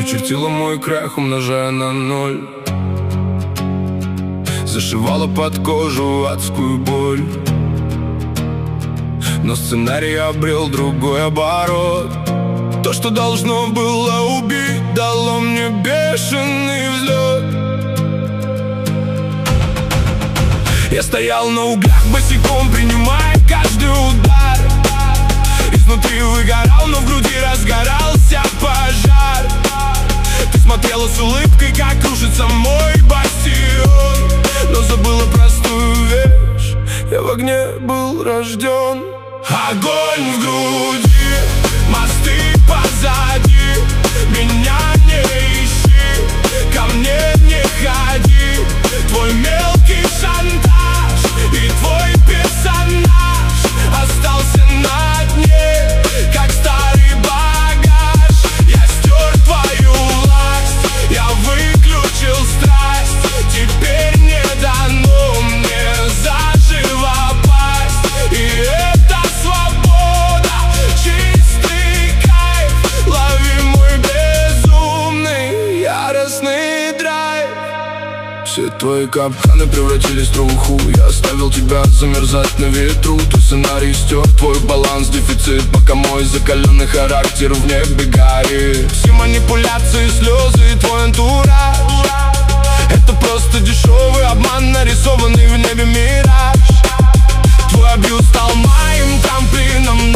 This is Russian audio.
чертила мой крах, умножая на 0. Зашивала под кожу адскую боль, но сценарий обрел другой оборот. То, что должно было убить, дало мне бешеный взлет. Я стоял на углях босиком, принимая каждый удар. Изнутри выгорал, но в груди разгорался пожар. Ты смотрела с улыбкой, как крушится мой бастион, но забыла простую вещь: я в огне был рожден. Огонь в груди, мосты позади. Меня не ищи, ко мне не ходи. Твой мелкий шантаж и твой персонаж остался на дне, как старый багаж. Я стер твою власть, я выключил страсть. Теперь не дано мне заживо пасть. И это свобода, чистый кайф. Лови мой безумный, яростный драйв. Все твои капканы превратились в труху. Я оставил тебя замерзать на ветру. Твой сценарий стер, твой баланс, дефицит, пока мой закаленный характер в небе горит. Все манипуляции, слезы и твой антураж — это просто дешевый обман, нарисованный в небе мираж. Твой абьюз стал моим трамплином